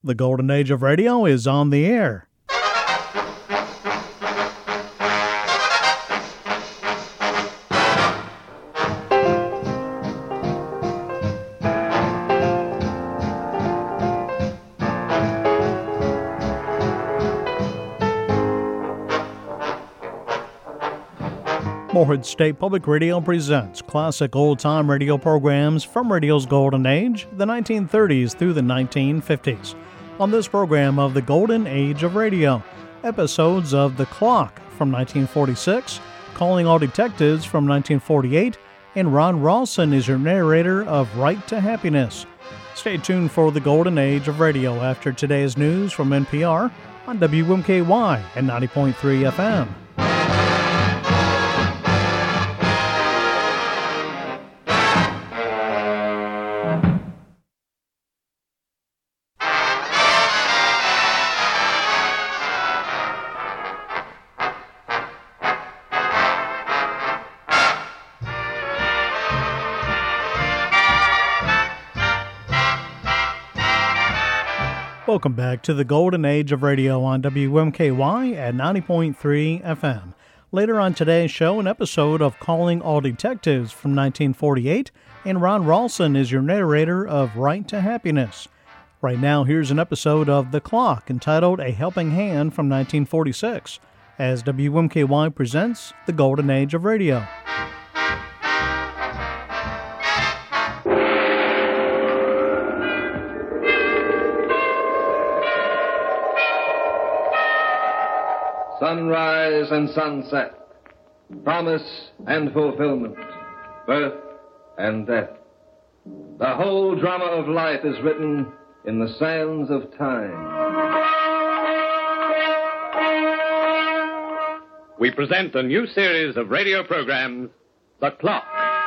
The Golden Age of Radio is on the air. Morehead State Public Radio presents classic old-time radio programs from radio's golden age, the 1930s through the 1950s. On this program of the Golden Age of Radio, episodes of The Clock from 1946, Calling All Detectives from 1948, and Ron Rawson is your narrator of Right to Happiness. Stay tuned for the Golden Age of Radio after today's news from NPR on WMKY at 90.3 FM. Welcome back to the Golden Age of Radio on WMKY at 90.3 FM. Later on today's show, an episode of Calling All Detectives from 1948, and Ron Rawson is your narrator of Right to Happiness. Right now, here's an episode of The Clock entitled A Helping Hand from 1946, as WMKY presents the Golden Age of Radio. Sunrise and sunset, promise and fulfillment, birth and death. The whole drama of life is written in the sands of time. We present a new series of radio programs, The Clock.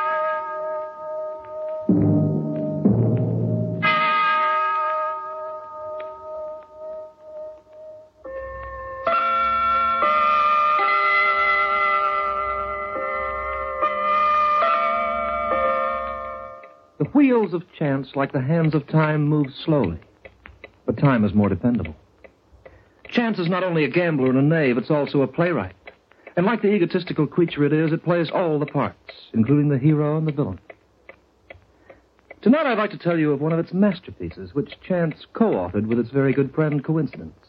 The wheels of chance, like the hands of time, move slowly. But time is more dependable. Chance is not only a gambler and a knave, it's also a playwright. And like the egotistical creature it is, it plays all the parts, including the hero and the villain. Tonight I'd like to tell you of one of its masterpieces, which Chance co-authored with its very good friend, Coincidence.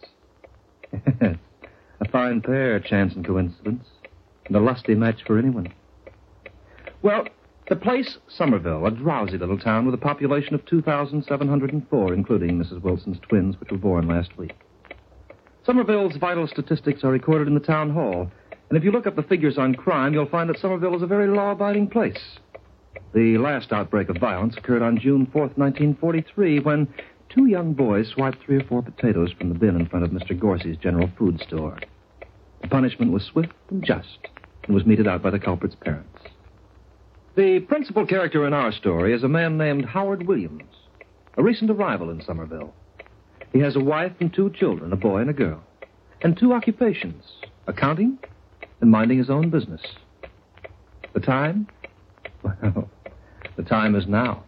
A fine pair, Chance and Coincidence, and a lusty match for anyone. Well, the place, Somerville, a drowsy little town with a population of 2,704, including Mrs. Wilson's twins, which were born last week. Somerville's vital statistics are recorded in the town hall, and if you look up the figures on crime, you'll find that Somerville is a very law-abiding place. The last outbreak of violence occurred on June 4th, 1943, when two young boys swiped 3 or 4 potatoes from the bin in front of Mr. Gorsey's general food store. The punishment was swift and just, and was meted out by the culprit's parents. The principal character in our story is a man named Howard Williams, a recent arrival in Somerville. He has a wife and 2 children, a boy and a girl, and 2 occupations, accounting and minding his own business. The time? Well, the time is now.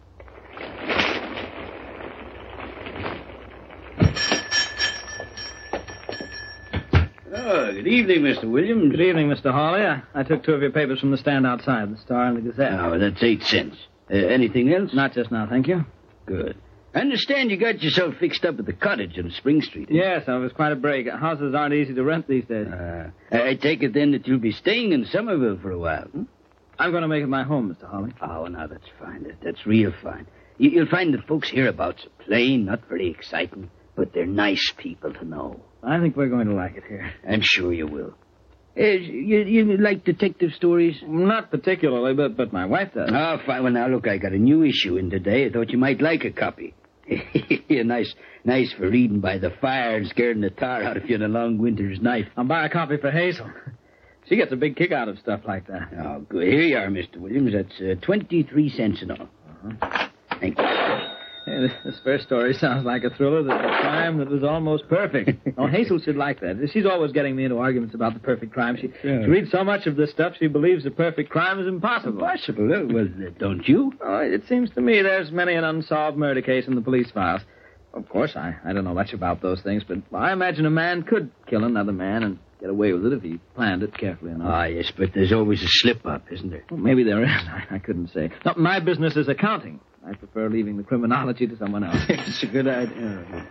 Oh, good evening, Mr. Williams. Good evening, Mr. Hawley. I took 2 of your papers from the stand outside, the Star and the Gazette. Oh, that's 8 cents. Anything else? Not just now, thank you. Good. I understand you got yourself fixed up at the cottage on Spring Street. Yes, it was quite a break. Houses aren't easy to rent these days. I take it then that you'll be staying in Somerville for a while, hmm? I'm going to make it my home, Mr. Hawley. Oh, now that's fine. That's real fine. You'll find the folks hereabouts are plain, not very exciting, but they're nice people to know. I think we're going to like it here. I'm sure you will. You like detective stories? Not particularly, but my wife does. Oh, fine. Well, now, look, I got a new issue in today. I thought you might like a copy. nice for reading by the fire and scaring the tar out of you on a long winter's night. I'll buy a copy for Hazel. She gets a big kick out of stuff like that. Oh, good. Here you are, Mr. Williams. That's 23 cents in all. Uh-huh. Thank you. Hey, this first story sounds like a thriller that's a crime that was almost perfect. Oh, Hazel should like that. She's always getting me into arguments about the perfect crime. She reads so much of this stuff, she believes the perfect crime is impossible. Impossible? Well, don't you? Oh, it seems to me there's many an unsolved murder case in the police files. Of course, I don't know much about those things, but I imagine a man could kill another man and get away with it if he planned it carefully enough. Ah, yes, but there's always a slip-up, isn't there? Well, maybe there is. I couldn't say. No, my business is accounting. I prefer leaving the criminology to someone else. It's a good idea.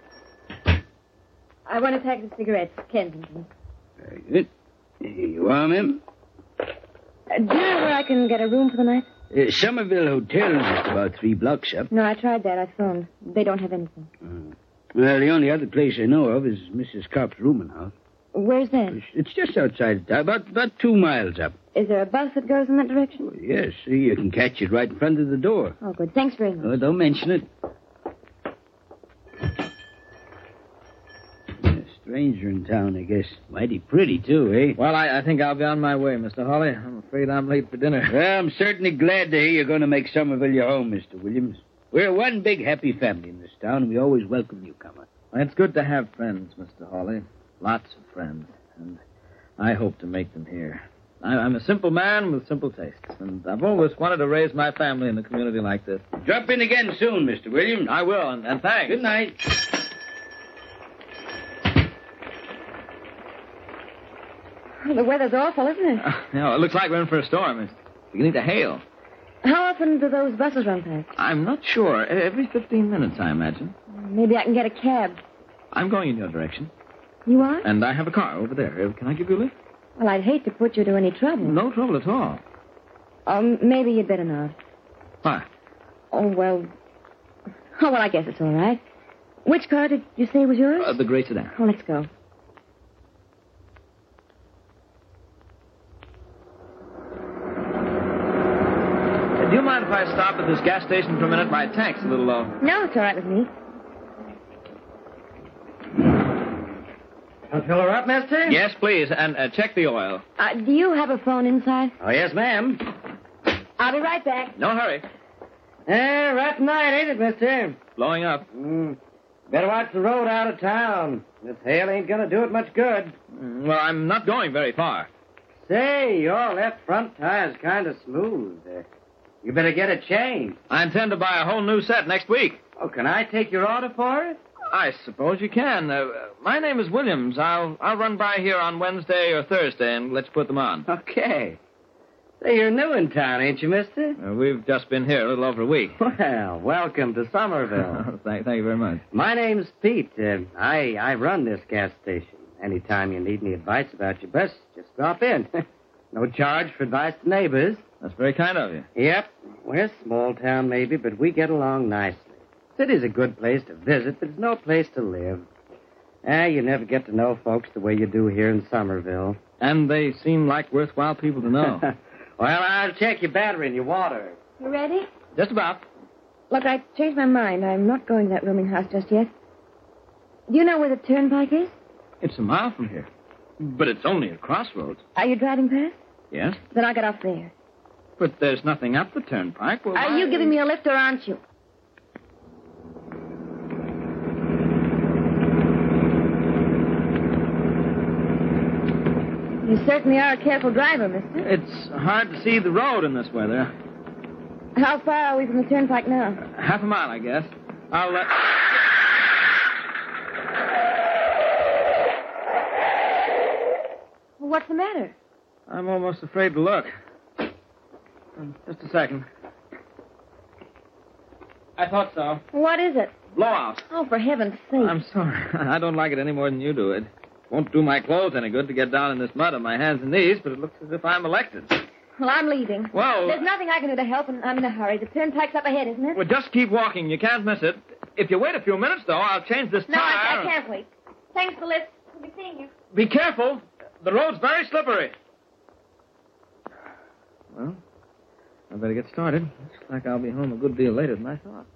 I want a pack of cigarettes, Kensington. Very good. Here you are, ma'am. Do you know where I can get a room for the night? Somerville Hotel is just about 3 blocks up. No, I tried that. I phoned. They don't have anything. Well, the only other place I know of is Mrs. Kopp's rooming house. Where's that? It's just outside town, about 2 miles up. Is there a bus that goes in that direction? Oh, yes, you can catch it right in front of the door. Oh, good. Thanks very much. Oh, don't mention it. Stranger in town, I guess. Mighty pretty, too, eh? Well, I think I'll be on my way, Mr. Hawley. I'm afraid I'm late for dinner. Well, I'm certainly glad to hear you're going to make Somerville your home, Mr. Williams. We're one big happy family in this town, and we always welcome newcomers. It's good to have friends, Mr. Hawley. Lots of friends. And I hope to make them here. I'm a simple man with simple tastes, and I've always wanted to raise my family in a community like this. Drop in again soon, Mr. Williams. I will, and thanks. Good night. Oh, the weather's awful, isn't it? It looks like we're in for a storm. It's beginning to hail. How often do those buses run past? I'm not sure. Every 15 minutes, I imagine. Maybe I can get a cab. I'm going in your direction. You are? And I have a car over there. Can I give you a lift? Well, I'd hate to put you to any trouble. No trouble at all. Oh, maybe you'd better not. Why? Oh, well, I guess it's all right. Which car did you say was yours? The gray sedan. Oh, let's go. Do you mind if I stop at this gas station for a minute? My tank's a little low. No, it's all right with me. I'll fill her up, mister? Yes, please, and check the oil. Do you have a phone inside? Oh, yes, ma'am. I'll be right back. No hurry. Right tonight, ain't it, mister? Blowing up. Better watch the road out of town. This hail ain't gonna do it much good. Well, I'm not going very far. Say, your left front tire's kind of smooth. You better get it changed. I intend to buy a whole new set next week. Oh, can I take your order for it? I suppose you can. My name is Williams. I'll run by here on Wednesday or Thursday and let you put them on. Okay. Say, you're new in town, ain't you, mister? We've just been here a little over a week. Well, welcome to Somerville. Thank you very much. My name's Pete. I run this gas station. Anytime you need any advice about your bus, just drop in. No charge for advice to neighbors. That's very kind of you. Yep. We're a small town, maybe, but we get along nicely. City's a good place to visit, but it's no place to live. You never get to know folks the way you do here in Somerville. And they seem like worthwhile people to know. Well, I'll check your battery and your water. You ready? Just about. Look, I changed my mind. I'm not going to that rooming house just yet. Do you know where the turnpike is? It's a mile from here. But it's only a crossroads. Are you driving past? Yes? Then I'll get off there. But there's nothing up the turnpike. Well, Are you giving me a lift or aren't you? You certainly are a careful driver, mister. It's hard to see the road in this weather. How far are we from the turnpike now? Half a mile, I guess. I'll let... Well, what's the matter? I'm almost afraid to look. Just a second. I thought so. What is it? Blowout. Oh, for heaven's sake. I'm sorry. I don't like it any more than you do. It won't do my clothes any good to get down in this mud on my hands and knees, but it looks as if I'm elected. Well, I'm leaving. Well... There's nothing I can do to help, and I'm in a hurry. The turnpike's up ahead, isn't it? Well, just keep walking. You can't miss it. If you wait a few minutes, though, I'll change this No, tire. I can't wait. Thanks for the lift. We'll be seeing you. Be careful. The road's very slippery. Well, I better get started. Looks like I'll be home a good deal later than I thought.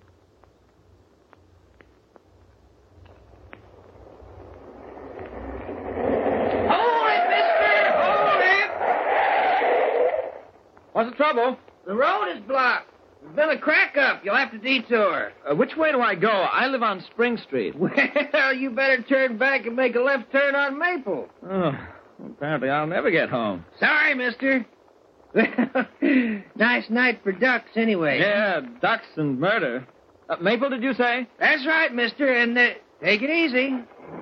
Hold it, mister! Hold it! What's the trouble? The road is blocked. There's been a crack up. You'll have to detour. Which way do I go? I live on Spring Street. Well, you better turn back and make a left turn on Maple. Oh, apparently I'll never get home. Sorry, mister. Nice night for ducks, anyway. Yeah, ducks and murder. Maple, did you say? That's right, mister, and take it easy.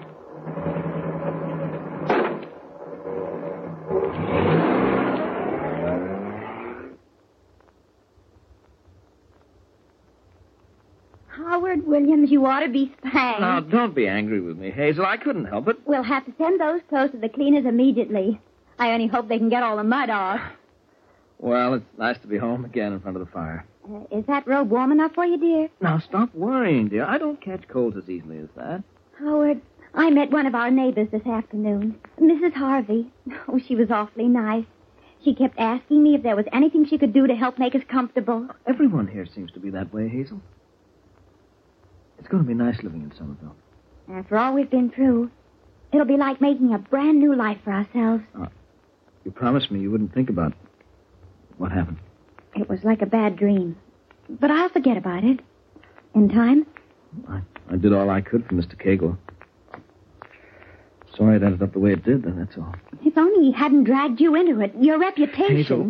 Howard Williams, you ought to be spanked. Now, don't be angry with me, Hazel. I couldn't help it. We'll have to send those clothes to the cleaners immediately. I only hope they can get all the mud off. Well, it's nice to be home again in front of the fire. Is that robe warm enough for you, dear? Now, stop worrying, dear. I don't catch colds as easily as that. Howard, I met one of our neighbors this afternoon, Mrs. Harvey. Oh, she was awfully nice. She kept asking me if there was anything she could do to help make us comfortable. Everyone here seems to be that way, Hazel. It's going to be nice living in Somerville. After all we've been through, it'll be like making a brand new life for ourselves. You promised me you wouldn't think about what happened. It was like a bad dream. But I'll forget about it. In time. I did all I could for Mr. Cagle. Sorry it ended up the way it did, that's all. If only he hadn't dragged you into it. Your reputation. Hazel,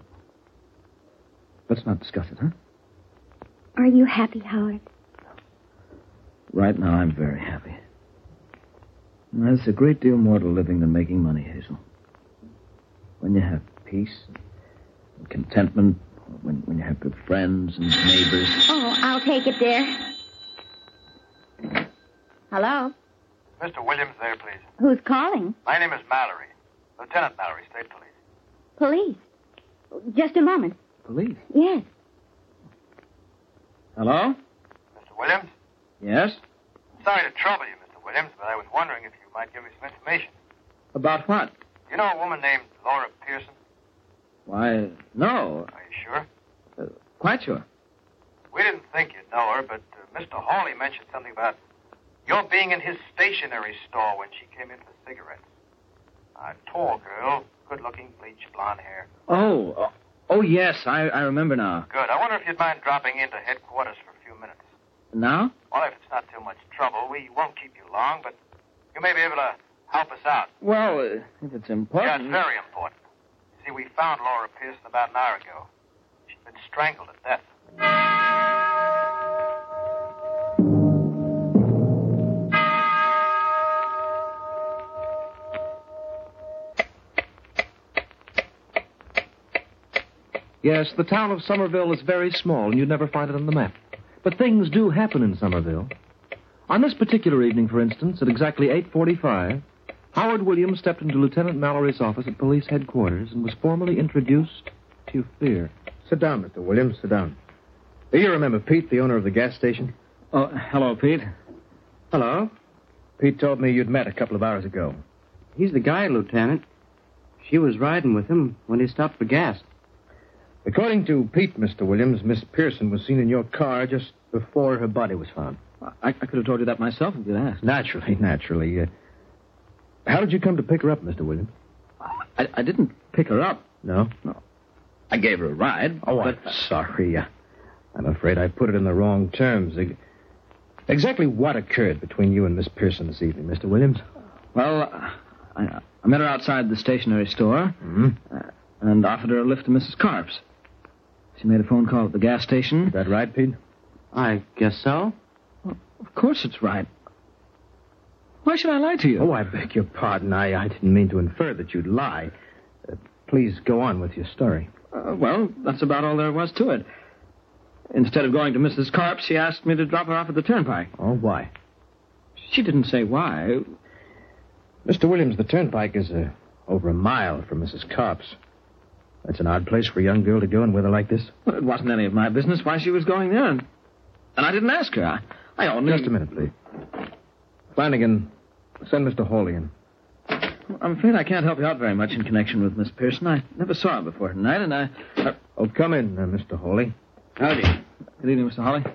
let's not discuss it, huh? Are you happy, Howard? Right now, I'm very happy. There's a great deal more to living than making money, Hazel. When you have peace and contentment, when you have good friends and neighbors. Oh, I'll take it, dear. Hello? Mr. Williams there, please. Who's calling? My name is Mallory. Lieutenant Mallory, State Police. Police? Just a moment. Police? Yes. Hello? Mr. Williams? Yes? Sorry to trouble you, Mr. Williams, but I was wondering if you might give me some information. About what? You know a woman named Laura Pearson? Why, no. Are you sure? Quite sure. We didn't think you'd know her, but Mr. Hawley mentioned something about your being in his stationery store when she came in for cigarettes. A tall girl, good-looking, bleached blonde hair. Oh, yes, I remember now. Good. I wonder if you'd mind dropping into headquarters for a few minutes. Now? Well, if it's not too much trouble, we won't keep you long, but you may be able to help us out. Well, if it's important. Yeah, it's very important. See, we found Laura Pearson about an hour ago. She'd been strangled to death. Yes, the town of Somerville is very small, and you'd never find it on the map. But things do happen in Somerville. On this particular evening, for instance, at exactly 8:45, Howard Williams stepped into Lieutenant Mallory's office at police headquarters and was formally introduced to Fear. Sit down, Mr. Williams. Sit down. Do you remember Pete, the owner of the gas station? Oh, hello, Pete. Hello. Pete told me you'd met a couple of hours ago. He's the guy, Lieutenant. She was riding with him when he stopped for gas. According to Pete, Mr. Williams, Miss Pearson was seen in your car just before her body was found. I could have told you that myself if you'd asked. Naturally. How did you come to pick her up, Mr. Williams? I didn't pick her up. No? No. I gave her a ride. Oh, but... I'm sorry. I'm afraid I put it in the wrong terms. Exactly what occurred between you and Miss Pearson this evening, Mr. Williams? Well, I met her outside the stationery store and offered her a lift to Mrs. Carp's. She made a phone call at the gas station. Is that right, Pete? I guess so. Well, of course it's right. Why should I lie to you? Oh, I beg your pardon. I didn't mean to infer that you'd lie. Please go on with your story. Well, that's about all there was to it. Instead of going to Mrs. Carp's, she asked me to drop her off at the turnpike. Oh, why? She didn't say why. Mr. Williams, the turnpike is over a mile from Mrs. Carp's. That's an odd place for a young girl to go in weather like this. Well, it wasn't any of my business why she was going there. And I didn't ask her. I only... Just a minute, please. Flanagan, send Mr. Hawley in. I'm afraid I can't help you out very much in connection with Miss Pearson. I never saw her before tonight, and I... Oh, come in, Mr. Hawley. Howdy. Good evening, Mr. Hawley.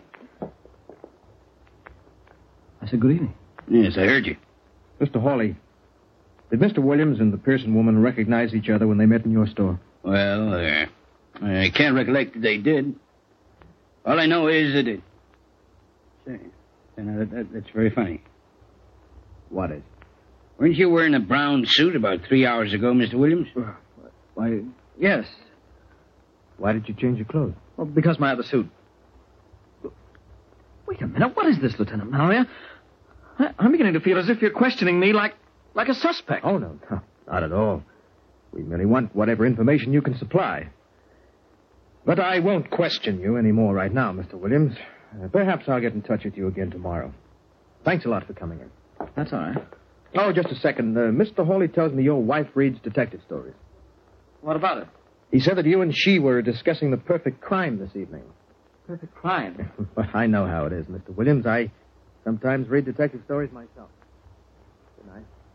I said good evening. Yes, I heard you. Mr. Hawley, did Mr. Williams and the Pearson woman recognize each other when they met in your store? Well, I can't recollect that they did. All I know is that it... Say, that's very funny. What is? Weren't you wearing a brown suit about 3 hours ago, Mr. Williams? Why, yes. Why did you change your clothes? Well, because my other suit... Wait a minute. What is this, Lieutenant Mallory? I'm beginning to feel as if you're questioning me like a suspect. Oh, no, not at all. We merely want whatever information you can supply. But I won't question you any more right now, Mr. Williams. Perhaps I'll get in touch with you again tomorrow. Thanks a lot for coming in. That's all right. Oh, just a second. Mr. Hawley tells me your wife reads detective stories. What about it? He said that you and she were discussing the perfect crime this evening. Perfect crime? Well, I know how it is, Mr. Williams. I sometimes read detective stories myself. Good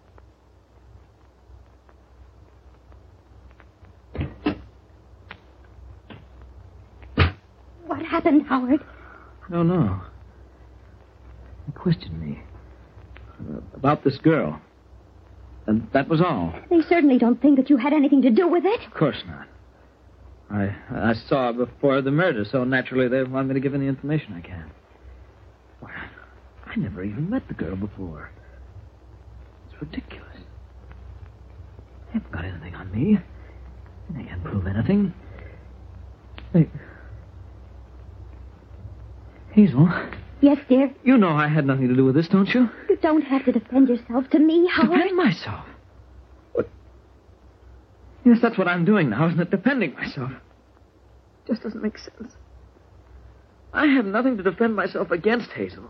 night. What happened, Howard? I don't know. He questioned me about this girl. And that was all. They certainly don't think that you had anything to do with it. Of course not. I saw her before the murder, so naturally they want me to give any information I can. Why, I never even met the girl before. It's ridiculous. They haven't got anything on me. They can't prove anything. Hazel. Yes, dear? You know I had nothing to do with this, don't you? You don't have to defend yourself to me, Howard. Defend myself? What? Yes, that's what I'm doing now, isn't it? Defending myself. Just doesn't make sense. I have nothing to defend myself against, Hazel.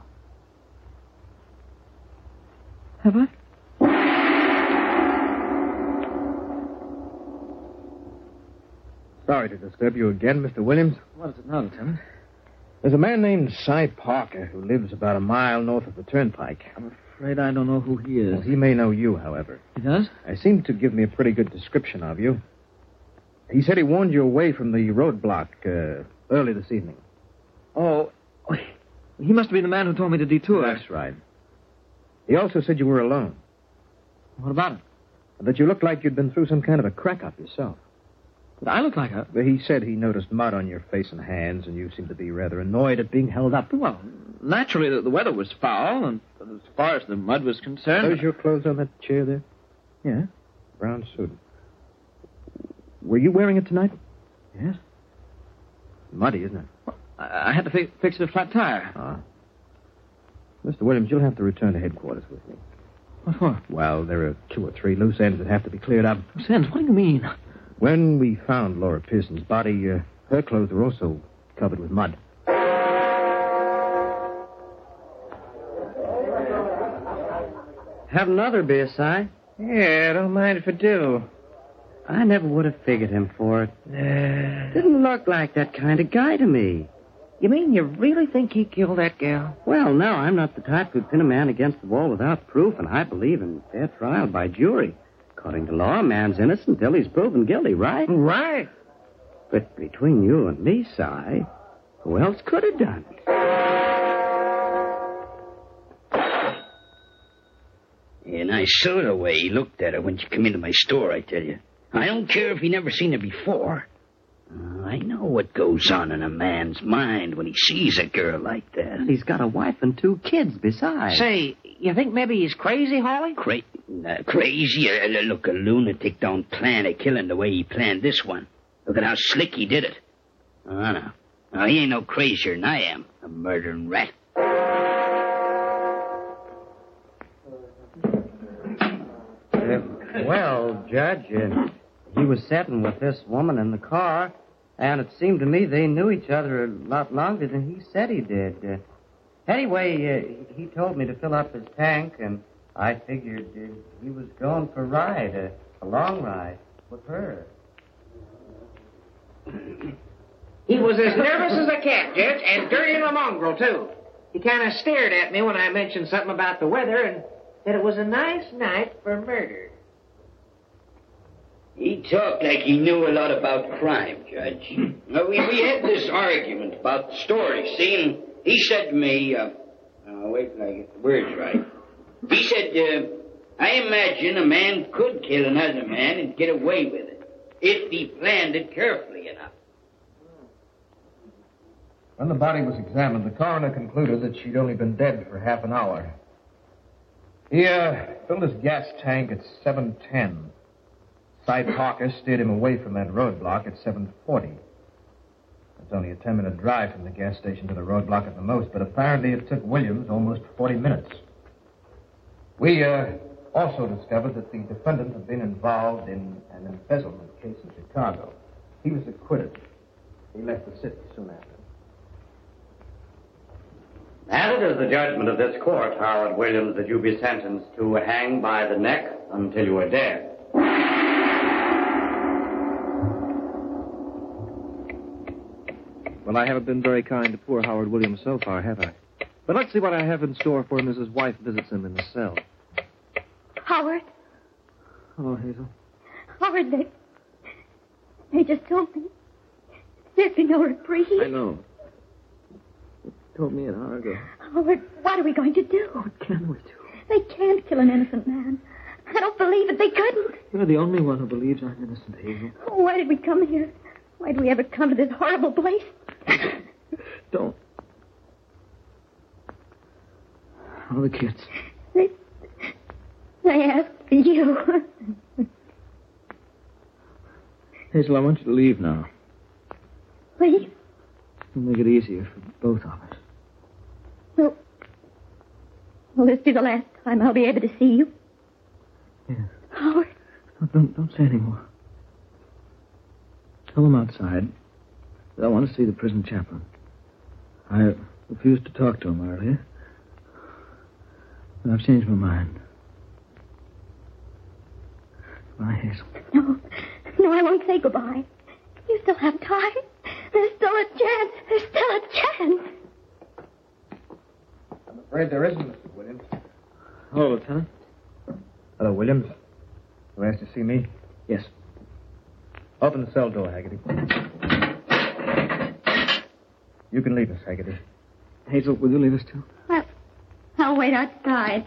Have I? Sorry to disturb you again, Mr. Williams. What is it now, Lieutenant? There's a man named Cy Parker who lives about a mile north of the turnpike. I'm afraid I don't know who he is. Well, he may know you, however. He does? He seemed to give me a pretty good description of you. He said he warned you away from the roadblock early this evening. Oh, he must be the man who told me to detour. That's right. He also said you were alone. What about it? That you looked like you'd been through some kind of a crack-up yourself. Did I look like a... He said he noticed mud on your face and hands, and you seemed to be rather annoyed at being held up. Well, naturally, the weather was foul, and as far as the mud was concerned... Those your clothes on that chair there? Yeah. Brown suit. Were you wearing it tonight? Yes. Muddy, isn't it? Well, I had to fix a flat tire. Ah. Mr. Williams, you'll have to return to headquarters with me. What for? Well, there are 2 or 3 loose ends that have to be cleared up. Loose ends? What do you mean? When we found Laura Pearson's body, her clothes were also covered with mud. Have another beer, Si? Yeah, don't mind if I do. I never would have figured him for it. Didn't look like that kind of guy to me. You mean you really think he killed that gal? Well, no, I'm not the type who'd pin a man against the wall without proof, and I believe in fair trial by jury. According to law, a man's innocent until he's proven guilty, right? Right. But between you and me, Si, who else could have done it? Yeah, nice sort of way he looked at her when she come into my store, I tell you. I don't care if he never seen her before. I know what goes on in a man's mind when he sees a girl like that. And he's got a wife and 2 kids besides. Say, you think maybe he's crazy, Hawley? Crazy? Look, a lunatic don't plan a killing the way he planned this one. Look at how slick he did it. Oh, no. No, he ain't no crazier than I am, a murdering rat. Well, Judge, he was sitting with this woman in the car, and it seemed to me they knew each other a lot longer than he said he did. Anyway, he told me to fill up his tank, and I figured he was going for a ride, a long ride, with her. He was as nervous as a cat, Judge, and dirty and a mongrel, too. He kind of stared at me when I mentioned something about the weather and said it was a nice night for murder. He talked like he knew a lot about crime, Judge. We had this argument about the story, see? And he said to me, wait till I get the words right. He said, I imagine a man could kill another man and get away with it, if he planned it carefully enough. When the body was examined, the coroner concluded that she'd only been dead for half an hour. He filled his gas tank at 7:10. Cy Parker steered him away from that roadblock at 7:40. It's only a 10-minute drive from the gas station to the roadblock at the most, but apparently it took Williams almost 40 minutes. We also discovered that the defendant had been involved in an embezzlement case in Chicago. He was acquitted. He left the city soon after. And it is the judgment of this court, Howard Williams, that you be sentenced to hang by the neck until you are dead. Well, I haven't been very kind to poor Howard Williams so far, have I? But let's see what I have in store for him as his wife visits him in the cell. Howard. Hello, Hazel. Howard, they just told me there'd be no reprieve. I know. You told me an hour ago. Howard, what are we going to do? What can we do? They can't kill an innocent man. I don't believe it. They couldn't. You're the only one who believes I'm innocent, Hazel. Why did we come here? Why did we ever come to this horrible place? Don't. How are the kids? They asked for you. Hazel, I want you to leave now. Please? It'll make it easier for both of us. Will this be the last time I'll be able to see you? Yes. Howard? No, don't say any more. Tell them outside that I want to see the prison chaplain. I refused to talk to him earlier, but I've changed my mind. Goodbye, Hazel. No, I won't say goodbye. You still have time. There's still a chance. There's still a chance. I'm afraid there isn't, Mr. Williams. Hello, Lieutenant. Hello, Williams. You asked to see me? Yes. Open the cell door, Haggerty. You can leave us, Haggerty. Hazel, will you leave us too? I'll wait outside.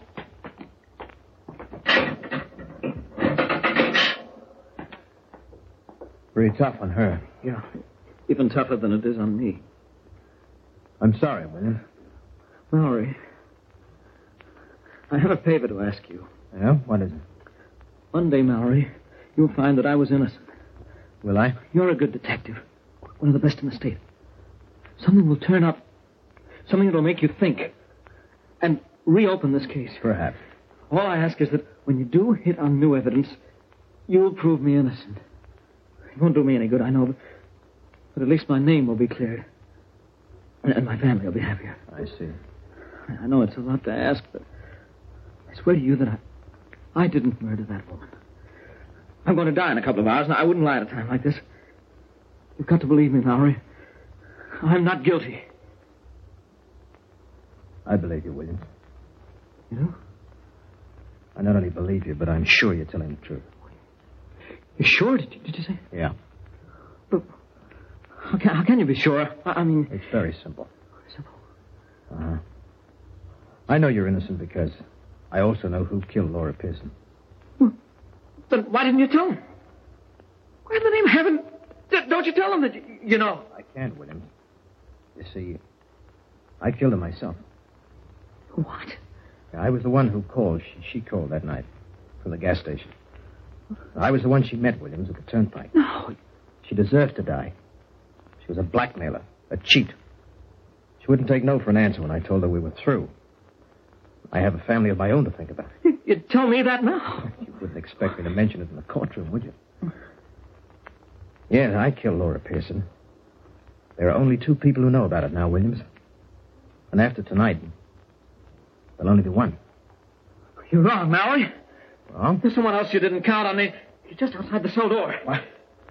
Pretty tough on her. Yeah. Even tougher than it is on me. I'm sorry, Williams. Mallory, I have a favor to ask you. Yeah? What is it? One day, Mallory, you'll find that I was innocent. Will I? You're a good detective. One of the best in the state. Something will turn up. Something that'll make you think. And reopen this case. Perhaps. All I ask is that when you do hit on new evidence, you'll prove me innocent. It won't do me any good, I know, but at least my name will be cleared. And my family will be happier. I see. I know it's a lot to ask, but I swear to you that I didn't murder that woman. I'm going to die in a couple of hours, and I wouldn't lie at a time like this. You've got to believe me, Mallory. I'm not guilty. I believe you, Williams. You do? I not only believe you, but I'm sure you're telling the truth. You're sure? Did you say? Yeah. But how can you be sure? I mean... It's very simple. Simple? Uh-huh. I know you're innocent because I also know who killed Laura Pearson. Well, then why didn't you tell him? Why in the name of heaven don't you tell him that you know? I can't, Williams. You see, I killed her myself. What? I was the one who called. She called that night from the gas station. I was the one she met, Williams, at the turnpike. No. She deserved to die. She was a blackmailer, a cheat. She wouldn't take no for an answer when I told her we were through. I have a family of my own to think about. You'd tell me that now. You wouldn't expect me to mention it in the courtroom, would you? Yes, I killed Laura Pearson. There are only 2 people who know about it now, Williams. And after tonight, there'll only be one. You're wrong, Mallory. Wrong? There's someone else you didn't count on. He's just outside the cell door. What?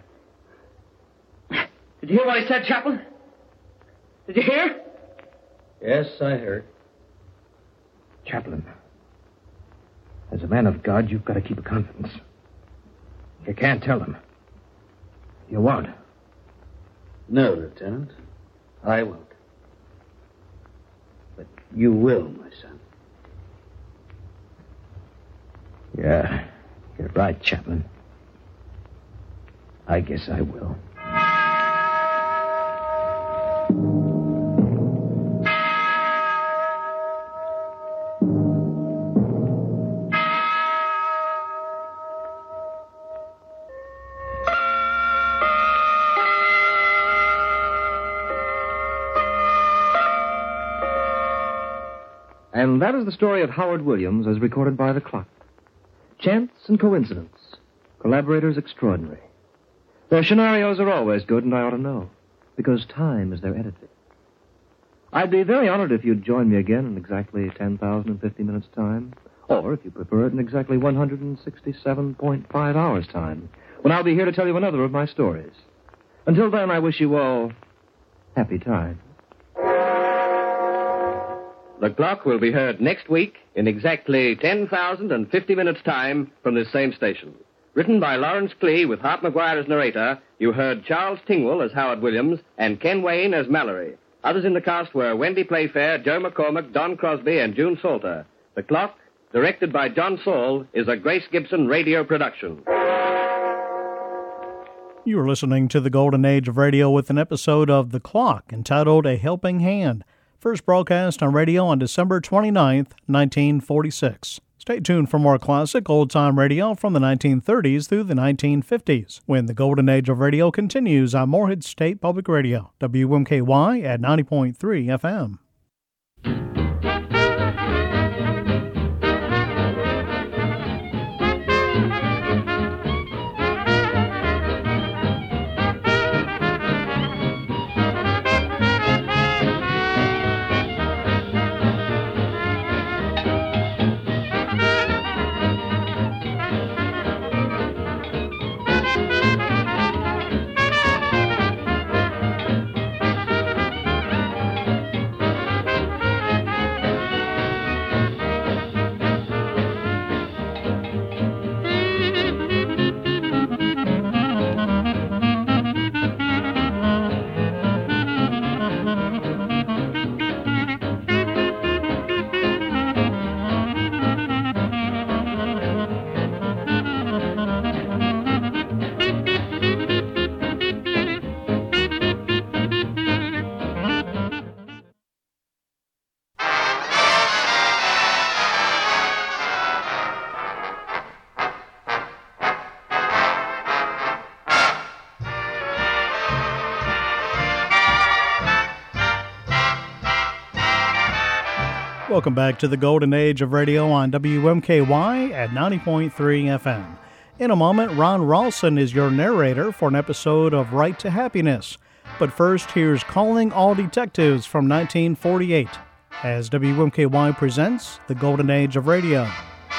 Did you hear what he said, Chaplain? Did you hear? Yes, I heard. Chaplain, as a man of God, you've got to keep a confidence. You can't tell them. You won't. No, Lieutenant. I won't. But you will, my son. Yeah, you're right, Chaplain. I guess I will. And that is the story of Howard Williams as recorded by the clock. Chance and coincidence. Collaborators extraordinary. Their scenarios are always good, and I ought to know, because time is their editor. I'd be very honored if you'd join me again in exactly 10,050 minutes' time, or, if you prefer it, in exactly 167.5 hours' time, when I'll be here to tell you another of my stories. Until then, I wish you all happy time. The Clock will be heard next week in exactly 10,050 minutes' time from this same station. Written by Lawrence Klee with Hart McGuire as narrator, you heard Charles Tingwell as Howard Williams and Ken Wayne as Mallory. Others in the cast were Wendy Playfair, Joe McCormick, Don Crosby, and June Salter. The Clock, directed by John Saul, is a Grace Gibson radio production. You are listening to the Golden Age of Radio with an episode of The Clock entitled A Helping Hand, first broadcast on radio on December 29th, 1946. Stay tuned for more classic old-time radio from the 1930s through the 1950s, when the Golden Age of Radio continues on Morehead State Public Radio, WMKY at 90.3 FM. Welcome back to the Golden Age of Radio on WMKY at 90.3 FM. In a moment, Ron Ralston is your narrator for an episode of Right to Happiness. But first, here's Calling All Detectives from 1948, as WMKY presents the Golden Age of Radio.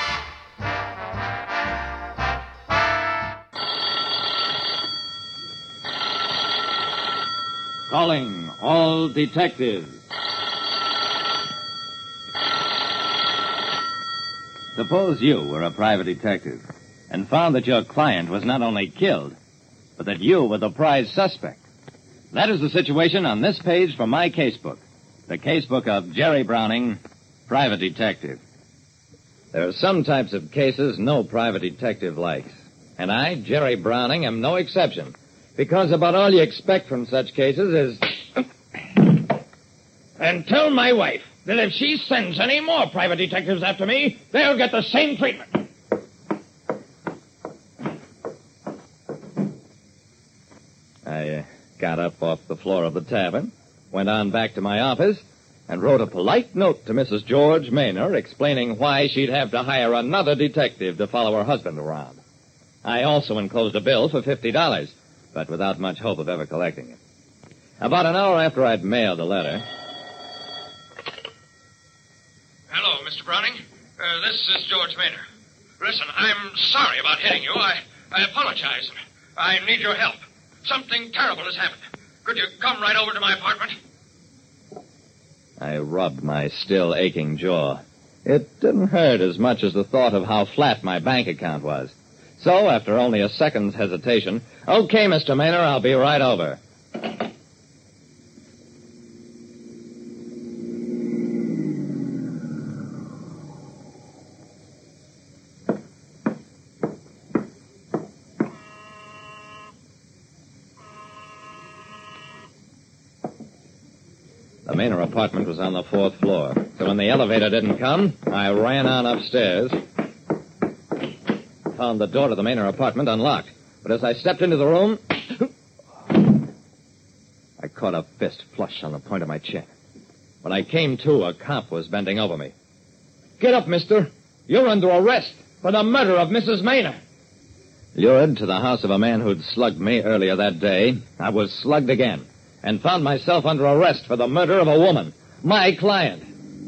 Calling all detectives. Suppose you were a private detective and found that your client was not only killed, but that you were the prize suspect. That is the situation on this page from my casebook, the casebook of Jerry Browning, private detective. There are some types of cases no private detective likes, and I, Jerry Browning, am no exception, because about all you expect from such cases is... And tell my wife that if she sends any more private detectives after me, they'll get the same treatment. I got up off the floor of the tavern, went on back to my office, and wrote a polite note to Mrs. George Maynor explaining why she'd have to hire another detective to follow her husband around. I also enclosed a bill for $50, but without much hope of ever collecting it. About an hour after I'd mailed the letter... Hello, Mr. Browning. This is George Maynor. Listen, I'm sorry about hitting you. I apologize. I need your help. Something terrible has happened. Could you come right over to my apartment? I rubbed my still aching jaw. It didn't hurt as much as the thought of how flat my bank account was. So, after only a second's hesitation, okay, Mr. Maynor, I'll be right over. The Maynor apartment was on the 4th floor, so when the elevator didn't come, I ran on upstairs, found the door to the Maynor apartment unlocked. But as I stepped into the room, I caught a fist flush on the point of my chin. When I came to, a cop was bending over me. Get up, mister. You're under arrest for the murder of Mrs. Maynard. Lured to the house of a man who'd slugged me earlier that day, I was slugged again and found myself under arrest for the murder of a woman, my client.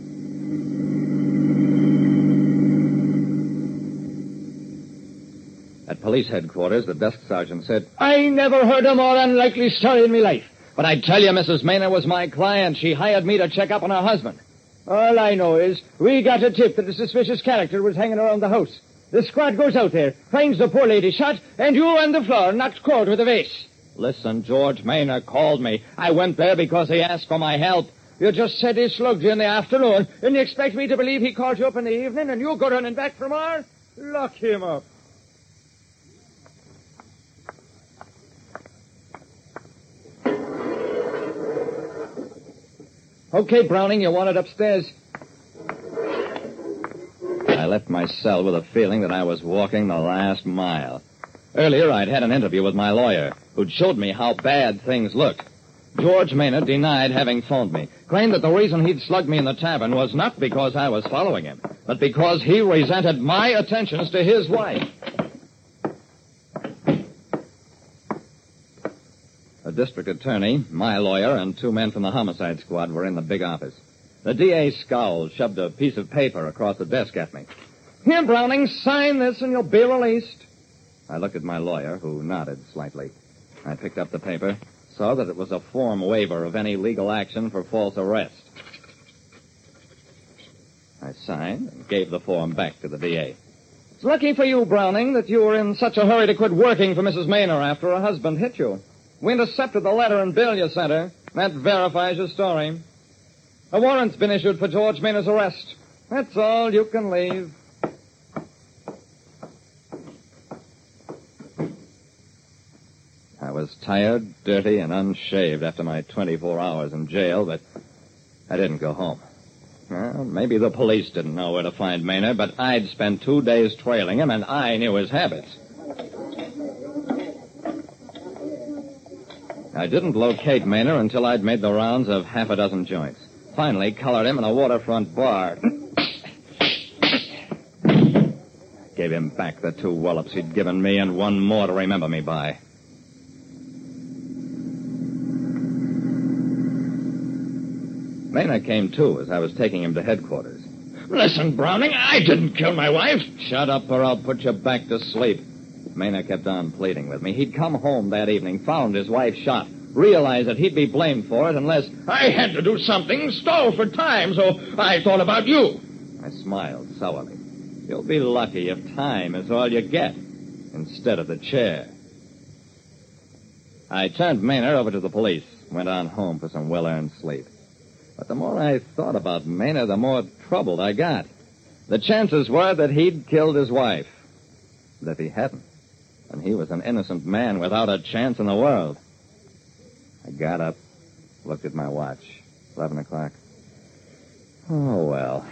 At police headquarters, the desk sergeant said, I never heard a more unlikely story in my life. But I tell you, Mrs. Maynard was my client. She hired me to check up on her husband. All I know is we got a tip that a suspicious character was hanging around the house. The squad goes out there, finds the poor lady shot, and you on the floor knocked cold with a vase. Listen, George Maynard called me. I went there because he asked for my help. You just said he slugged you in the afternoon, and you expect me to believe he called you up in the evening, and you go running back from her? Lock him up. Okay, Browning, you want it upstairs? I left my cell with a feeling that I was walking the last mile. Earlier, I'd had an interview with my lawyer, who'd showed me how bad things looked. George Maynard denied having phoned me, claimed that the reason he'd slugged me in the tavern was not because I was following him, but because he resented my attentions to his wife. The district attorney, my lawyer, and 2 men from the homicide squad were in the big office. The DA scowled, shoved a piece of paper across the desk at me. Here, Browning, sign this and you'll be released. I looked at my lawyer, who nodded slightly. I picked up the paper, saw that it was a form waiver of any legal action for false arrest. I signed and gave the form back to the DA. It's lucky for you, Browning, that you were in such a hurry to quit working for Mrs. Maynard after her husband hit you. We intercepted the letter and bill you sent her. That verifies your story. A warrant's been issued for George Maynard's arrest. That's all. You can leave. I was tired, dirty, and unshaved after my 24 hours in jail, but I didn't go home. Well, maybe the police didn't know where to find Maynard, but I'd spent 2 days trailing him, and I knew his habits. I didn't locate Maynard until I'd made the rounds of half a dozen joints. Finally, collared him in a waterfront bar. Gave him back the 2 wallops he'd given me and 1 more to remember me by. Maynard came to as I was taking him to headquarters. Listen, Browning, I didn't kill my wife. Shut up or I'll put you back to sleep. Maynard kept on pleading with me. He'd come home that evening, found his wife shot, realized that he'd be blamed for it unless I had to do something, stole for time, so I thought about you. I smiled sourly. You'll be lucky if time is all you get instead of the chair. I turned Maynard over to the police, went on home for some well-earned sleep. But the more I thought about Maynard, the more troubled I got. The chances were that he'd killed his wife. But if he hadn't, then he was an innocent man without a chance in the world. I got up, looked at my watch. 11 o'clock. Oh, well.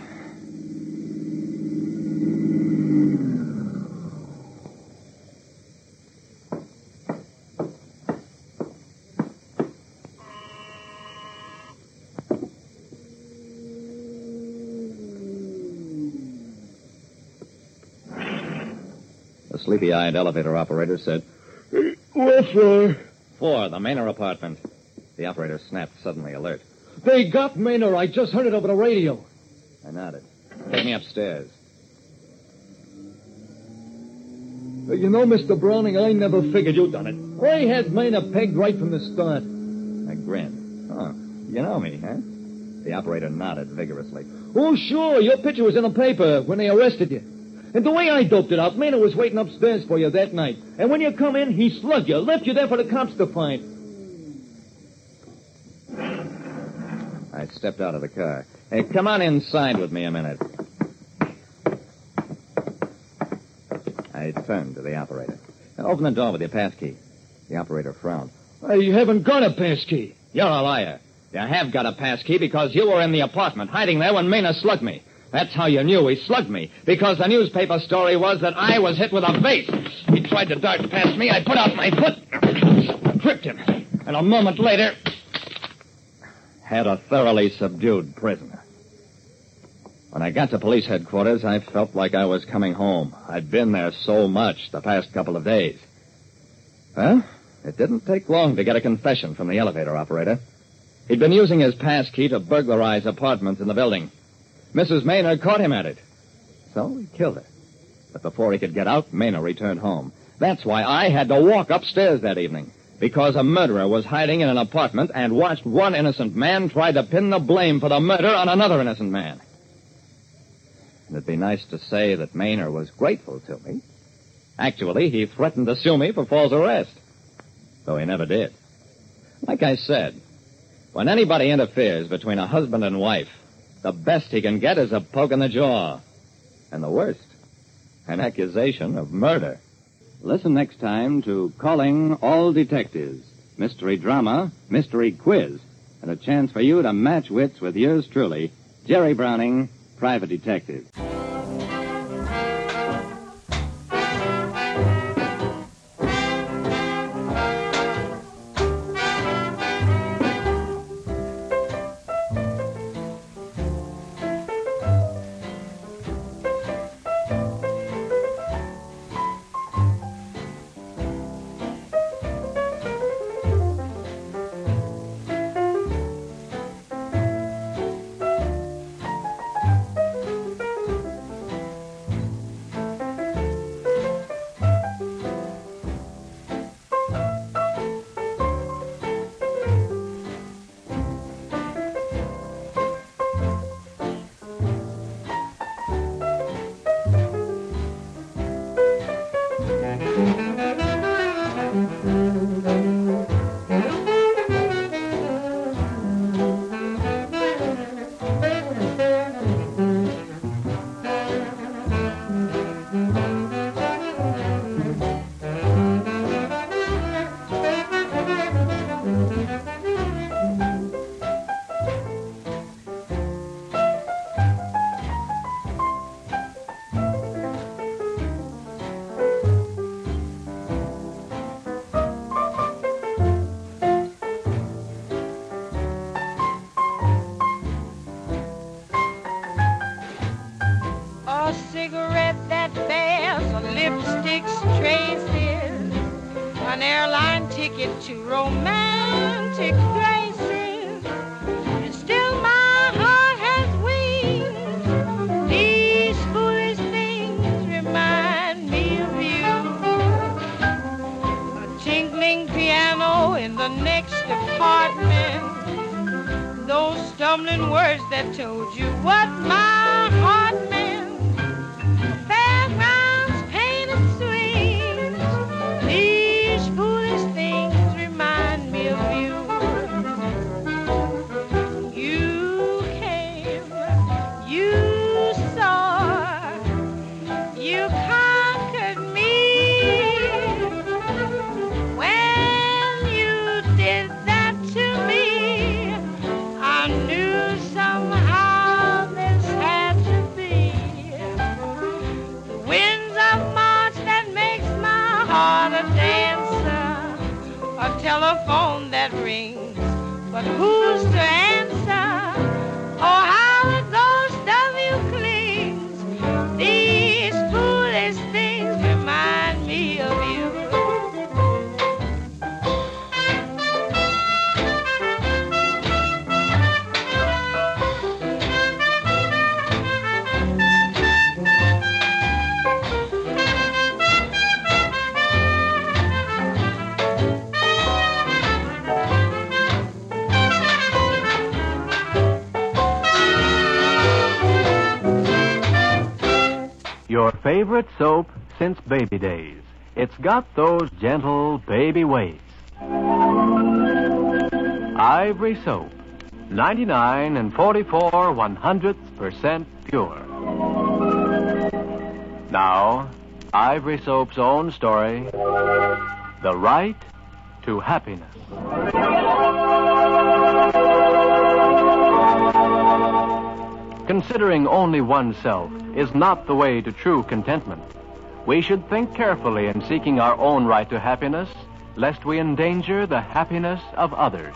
The sleepy-eyed elevator operator said, "What floor?" 4, the Maynard apartment. The operator snapped, suddenly alert. They got Maynard. I just heard it over the radio. I nodded. Take me upstairs. You know, Mr. Browning, I never figured you'd done it. I had Maynard pegged right from the start. I grinned. Oh, you know me, huh? The operator nodded vigorously. Oh, sure. Your picture was in the paper when they arrested you. And the way I doped it out, Maynard was waiting upstairs for you that night. And when you come in, he slugged you, left you there for the cops to find. I stepped out of the car. Hey, come on inside with me a minute. I turned to the operator. Open the door with your passkey. The operator frowned. You haven't got a passkey. You're a liar. You have got a passkey because you were in the apartment hiding there when Maynard slugged me. That's how you knew he slugged me, because the newspaper story was that I was hit with a vase. He tried to dart past me. I put out my foot, tripped him, and a moment later had a thoroughly subdued prisoner. When I got to police headquarters, I felt like I was coming home. I'd been there so much the past couple of days. Well, it didn't take long to get a confession from the elevator operator. He'd been using his pass key to burglarize apartments in the building. Mrs. Maynard caught him at it. So he killed her. But before he could get out, Maynard returned home. That's why I had to walk upstairs that evening. Because a murderer was hiding in an apartment and watched one innocent man try to pin the blame for the murder on another innocent man. And it'd be nice to say that Maynard was grateful to me. Actually, he threatened to sue me for false arrest. Though he never did. Like I said, when anybody interferes between a husband and wife, the best he can get is a poke in the jaw. And the worst, an accusation of murder. Listen next time to Calling All Detectives, mystery drama, mystery quiz, and a chance for you to match wits with yours truly, Jerry Browning, Private Detective. To romantic places, and still my heart has wings. These foolish things remind me of you. A tinkling piano in the next apartment, those stumbling words that told you what my heart meant. Fairgrounds, painted swings, these foolish things remind me of you. You came, you saw, you conquered me. When you did that to me, I knew somehow this had to be. The winds of March that makes my heart a dancer, a telephone that rings, but who's to answer? Oh, how the ghost of you clings. These foolish things remind me of you. Your favorite soap since baby days. It's got those gentle baby ways. Ivory Soap. 99 and 44 100% pure. Now, Ivory Soap's own story, The Right to Happiness. Considering only oneself is not the way to true contentment. We should think carefully in seeking our own right to happiness, lest we endanger the happiness of others.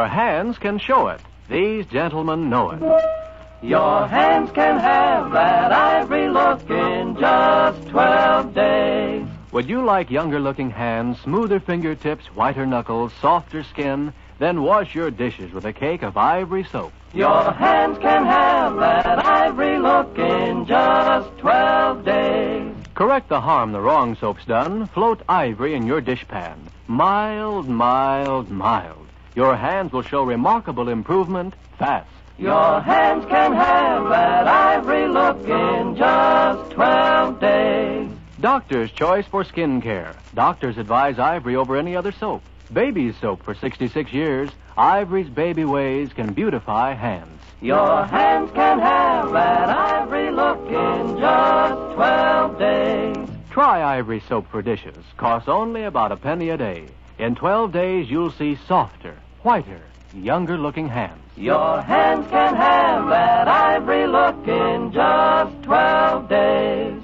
Your hands can show it. These gentlemen know it. Your hands can have that ivory look in just 12 days. Would you like younger-looking hands, smoother fingertips, whiter knuckles, softer skin? Then wash your dishes with a cake of ivory soap. Your hands can have that ivory look in just 12 days. Correct the harm the wrong soap's done. Float ivory in your dishpan. Mild, mild, mild. Your hands will show remarkable improvement fast. Your hands can have that ivory look in just 12 days. Doctor's choice for skin care. Doctors advise ivory over any other soap. Baby's soap for 66 years. Ivory's baby ways can beautify hands. Your hands can have that ivory look in just 12 days. Try ivory soap for dishes. Costs only about a penny a day. In 12 days, you'll see softer, whiter, younger-looking hands. Your hands can have that ivory look in just 12 days.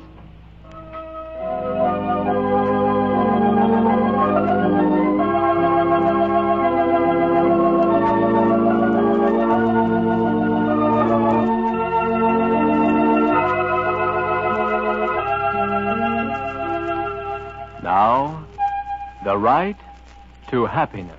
Now, the right to happiness.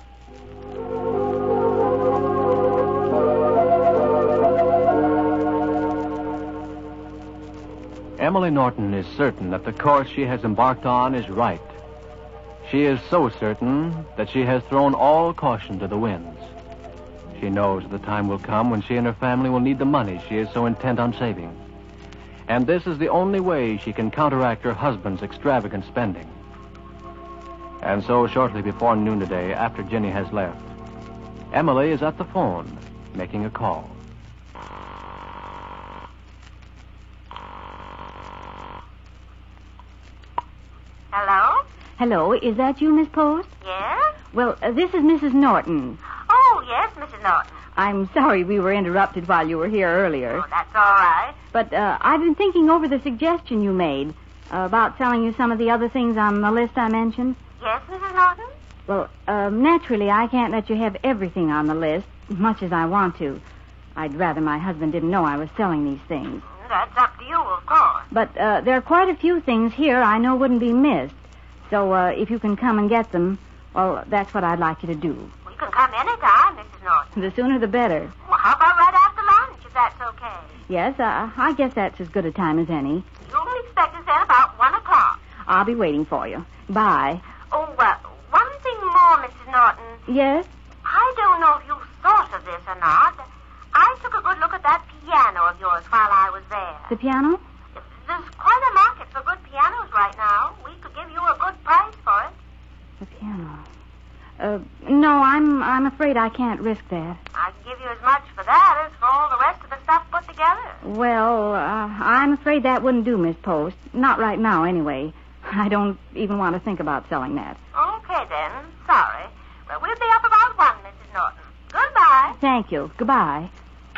Emily Norton is certain that the course she has embarked on is right. She is so certain that she has thrown all caution to the winds. She knows the time will come when she and her family will need the money she is so intent on saving. And this is the only way she can counteract her husband's extravagant spending. And so, shortly before noon today, after Jenny has left, Emily is at the phone, making a call. Hello? Hello, is that you, Miss Post? Yes? Well, this is Mrs. Norton. Oh, yes, Mrs. Norton. I'm sorry we were interrupted while you were here earlier. Oh, that's all right. But I've been thinking over the suggestion you made about selling you some of the other things on the list I mentioned. Yes, Mrs. Norton? Well, naturally, I can't let you have everything on the list, much as I want to. I'd rather my husband didn't know I was selling these things. That's up to you, of course. But there are quite a few things here I know wouldn't be missed. So if you can come and get them, well, that's what I'd like you to do. We can come anytime, Mrs. Norton. The sooner the better. Well, how about right after lunch, if that's okay? Yes, I guess that's as good a time as any. You'll expect us at about 1 o'clock. I'll be waiting for you. Bye. Oh, one thing more, Mrs. Norton. Yes? I don't know if you thought of this or not. I took a good look at that piano of yours while I was there. The piano? There's quite a market for good pianos right now. We could give you a good price for it. The piano. No, I'm afraid I can't risk that. I can give you as much for that as for all the rest of the stuff put together. Well, I'm afraid that wouldn't do, Miss Post. Not right now, anyway. I don't even want to think about selling that. Okay, then. Sorry. But we'll be up about 1, Mrs. Norton. Goodbye. Thank you. Goodbye.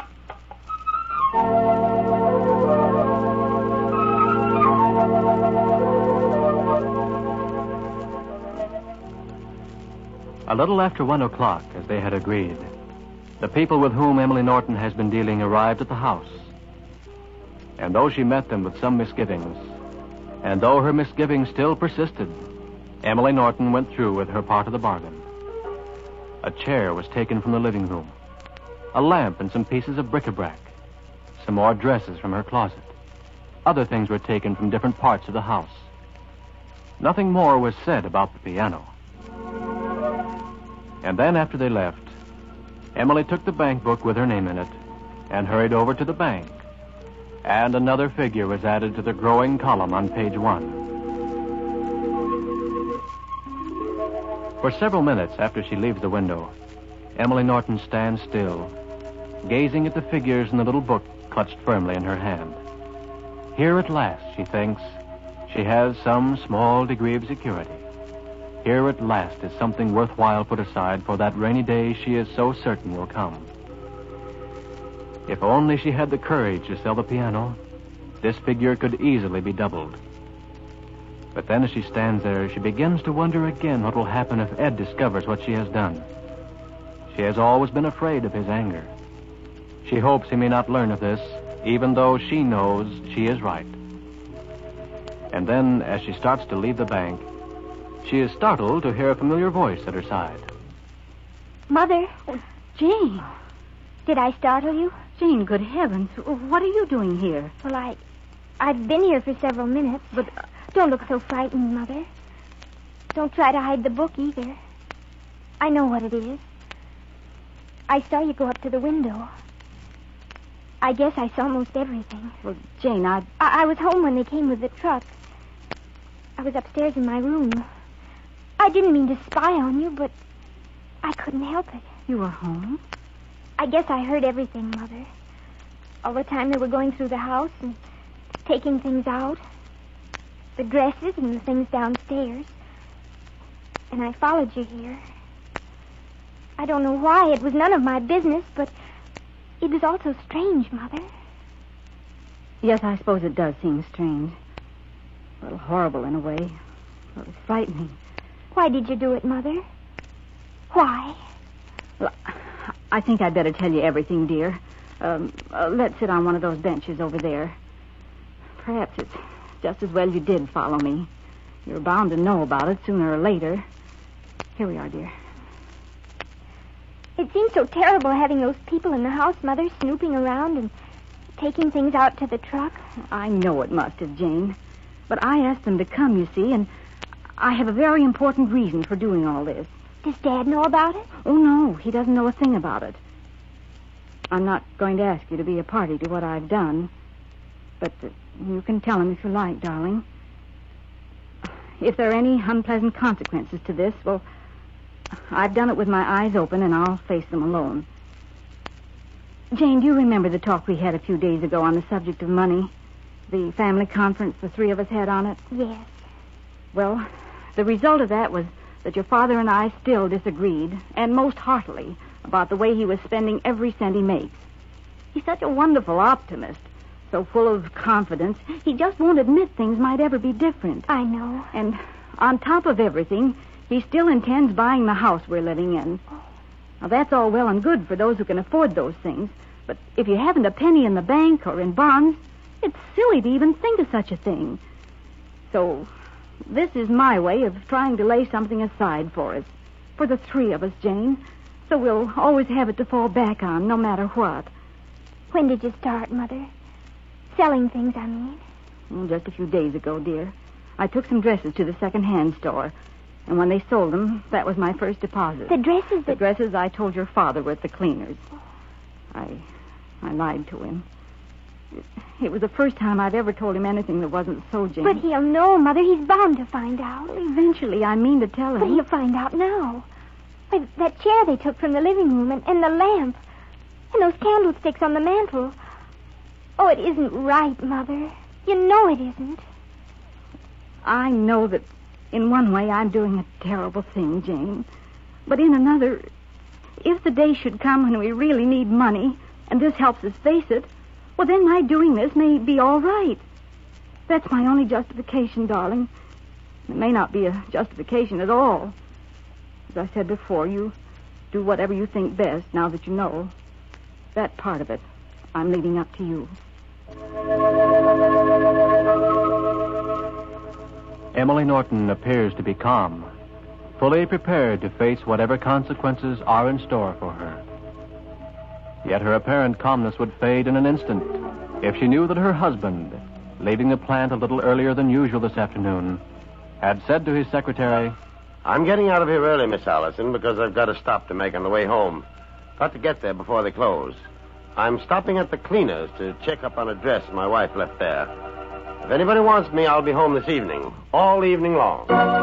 A little after 1 o'clock, as they had agreed, the people with whom Emily Norton has been dealing arrived at the house. And though she met them with some misgivings, and though her misgivings still persisted, Emily Norton went through with her part of the bargain. A chair was taken from the living room, a lamp and some pieces of bric-a-brac, some more dresses from her closet. Other things were taken from different parts of the house. Nothing more was said about the piano. And then after they left, Emily took the bank book with her name in it and hurried over to the bank. And another figure was added to the growing column on page 1. For several minutes after she leaves the window, Emily Norton stands still, gazing at the figures in the little book clutched firmly in her hand. Here at last, she thinks, she has some small degree of security. Here at last is something worthwhile put aside for that rainy day she is so certain will come. If only she had the courage to sell the piano, this figure could easily be doubled. But then as she stands there, she begins to wonder again what will happen if Ed discovers what she has done. She has always been afraid of his anger. She hopes he may not learn of this, even though she knows she is right. And then, as she starts to leave the bank, she is startled to hear a familiar voice at her side. Mother. Jane. Did I startle you? Jane, good heavens. What are you doing here? Well, I've been here for several minutes. But don't look so frightened, Mother. Don't try to hide the book either. I know what it is. I saw you go up to the window. I guess I saw most everything. Well, Jane, I was home when they came with the truck. I was upstairs in my room. I didn't mean to spy on you, but I couldn't help it. You were home? I guess I heard everything, Mother. All the time they were going through the house and taking things out. The dresses and the things downstairs. And I followed you here. I don't know why. It was none of my business, but it was all so strange, Mother. Yes, I suppose it does seem strange. A little horrible in a way. A little frightening. Why did you do it, Mother? Why? Well, I think I'd better tell you everything, dear. Let's sit on one of those benches over there. Perhaps it's just as well you did follow me. You're bound to know about it sooner or later. Here we are, dear. It seems so terrible having those people in the house, Mother, snooping around and taking things out to the truck. I know it must have, Jane. But I asked them to come, you see, and I have a very important reason for doing all this. Does Dad know about it? Oh, no, he doesn't know a thing about it. I'm not going to ask you to be a party to what I've done, but you can tell him if you like, darling. If there are any unpleasant consequences to this, well, I've done it with my eyes open, and I'll face them alone. Jane, do you remember the talk we had a few days ago on the subject of money? The family conference the three of us had on it? Yes. Well, the result of that was that your father and I still disagreed, and most heartily, about the way he was spending every cent he makes. He's such a wonderful optimist, so full of confidence, he just won't admit things might ever be different. I know. And on top of everything, he still intends buying the house we're living in. Now, that's all well and good for those who can afford those things, but if you haven't a penny in the bank or in bonds, it's silly to even think of such a thing. So, this is my way of trying to lay something aside for us. For the three of us, Jane. So we'll always have it to fall back on, no matter what. When did you start, Mother? Selling things, I mean. Just a few days ago, dear. I took some dresses to the second-hand store. And when they sold them, that was my first deposit. The dresses The dresses I told your father were at the cleaners. I lied to him. It was the first time I'd ever told him anything that wasn't so, Jane. But he'll know, Mother. He's bound to find out. Well, eventually, I mean to tell him. But he'll find out now. Why, that chair they took from the living room and the lamp and those candlesticks on the mantel. Oh, it isn't right, Mother. You know it isn't. I know that in one way I'm doing a terrible thing, Jane. But in another, if the day should come when we really need money and this helps us face it, well, then my doing this may be all right. That's my only justification, darling. It may not be a justification at all. As I said before, you do whatever you think best now that you know. That part of it, I'm leaving up to you. Emily Norton appears to be calm, fully prepared to face whatever consequences are in store for her. Yet her apparent calmness would fade in an instant if she knew that her husband, leaving the plant a little earlier than usual this afternoon, had said to his secretary, "I'm getting out of here early, Miss Allison, because I've got a stop to make on the way home. Got to get there before they close. I'm stopping at the cleaners to check up on a dress my wife left there. If anybody wants me, I'll be home this evening, all evening long."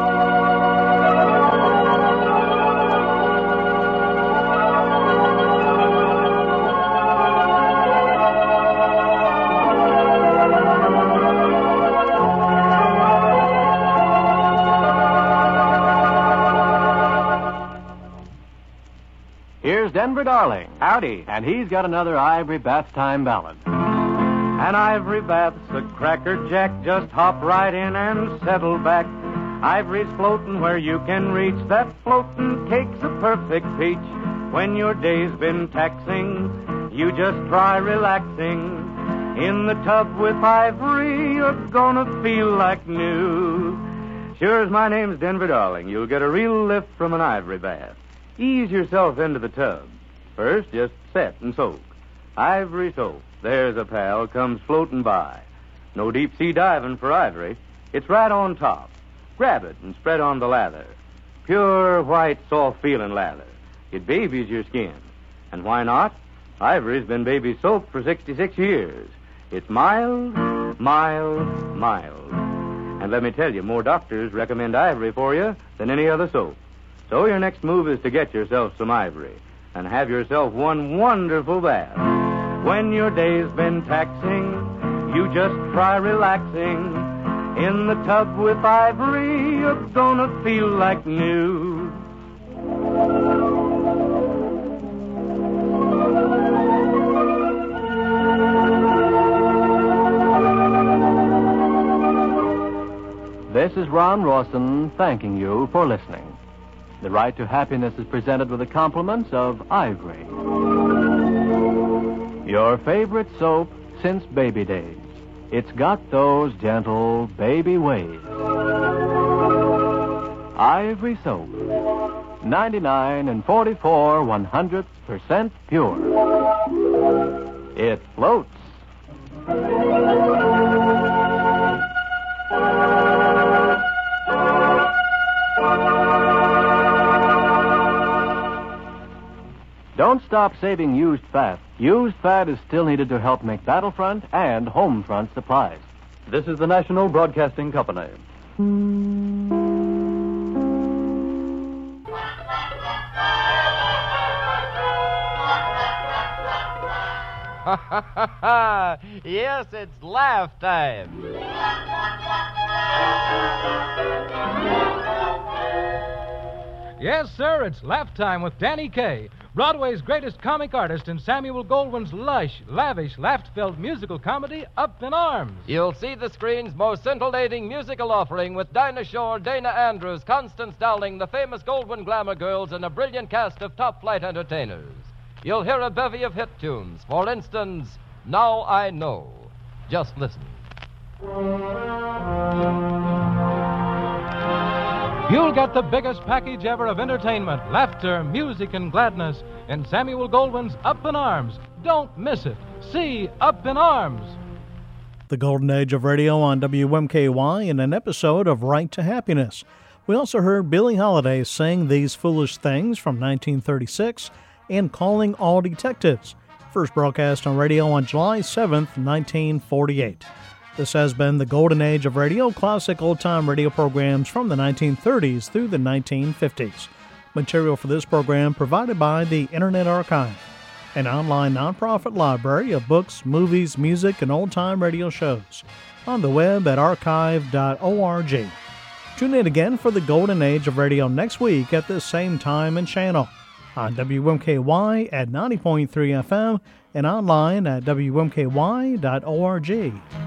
Here's Denver Darling. Howdy. And he's got another Ivory Bath Time ballad. An ivory bath's a crackerjack, just hop right in and settle back. Ivory's floating where you can reach, that floating cake's a perfect peach. When your day's been taxing, you just try relaxing. In the tub with Ivory, you're gonna feel like new. Sure as my name's Denver Darling, you'll get a real lift from an Ivory bath. Ease yourself into the tub. First, just set and soak. Ivory soap, there's a pal, comes floating by. No deep-sea diving for Ivory. It's right on top. Grab it and spread on the lather. Pure, white, soft-feeling lather. It babies your skin. And why not? Ivory's been baby soap for 66 years. It's mild, mild, mild. And let me tell you, more doctors recommend Ivory for you than any other soap. So your next move is to get yourself some Ivory and have yourself one wonderful bath. When your day's been taxing, you just try relaxing. In the tub with Ivory, you're gonna feel like new. This is Ron Rawson thanking you for listening. The Right to Happiness is presented with the compliments of Ivory, your favorite soap since baby days. It's got those gentle baby ways. Ivory soap, 99 and 44 100% pure. It floats. Don't stop saving used fat. Used fat is still needed to help make battlefront and home front supplies. This is the National Broadcasting Company. Yes, it's laugh time. Yes, sir, it's Laugh Time with Danny Kaye, Broadway's greatest comic artist in Samuel Goldwyn's lush, lavish, laughter-filled musical comedy, Up in Arms. You'll see the screen's most scintillating musical offering with Dinah Shore, Dana Andrews, Constance Dowling, the famous Goldwyn glamour girls, and a brilliant cast of top-flight entertainers. You'll hear a bevy of hit tunes. For instance, Now I Know. Just listen. You'll get the biggest package ever of entertainment, laughter, music, and gladness in Samuel Goldwyn's Up in Arms. Don't miss it. See Up in Arms. The Golden Age of Radio on WMKY in an episode of Right to Happiness. We also heard Billie Holiday sing These Foolish Things from 1936 and Calling All Detectives, first broadcast on radio on July 7th, 1948. This has been the Golden Age of Radio, classic old-time radio programs from the 1930s through the 1950s. Material for this program provided by the Internet Archive, an online nonprofit library of books, movies, music, and old-time radio shows. On the web at archive.org. Tune in again for the Golden Age of Radio next week at this same time and channel on WMKY at 90.3 FM and online at WMKY.org.